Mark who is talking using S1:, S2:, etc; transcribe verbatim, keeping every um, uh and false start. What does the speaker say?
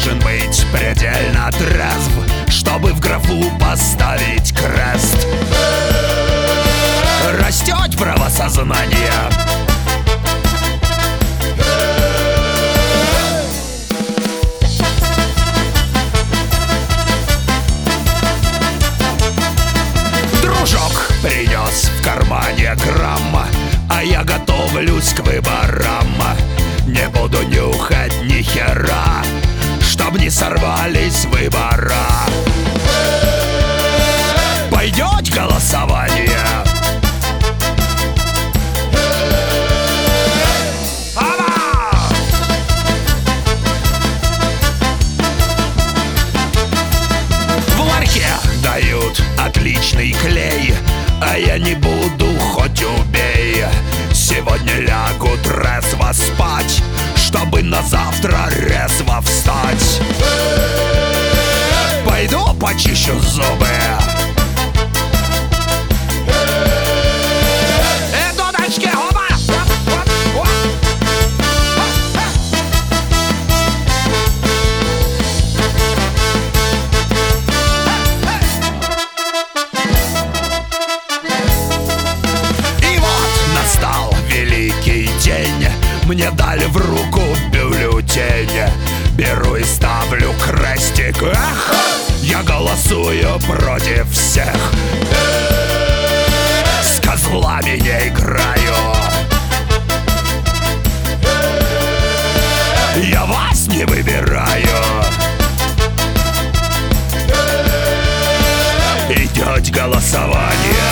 S1: должен быть предельно трезв, чтобы в графу поставить крест. Растет правосознание. Дружок принес в кармане грамма, а я готовлюсь к выборам. Не буду нюхать ни хера, чтоб не сорвались выбора. Пойдет голосование? В ларьке дают отличный клей, а я не буду, хоть убей. Сегодня лягу трезво спать, чтобы на завтра резво встать. Пойду почищу зубы. Э, дудочки, оба! Мне дали в руку бюллетень, беру и ставлю крестик. Эх, я голосую против всех. С козлами не играю. Я вас не выбираю. Идет голосование.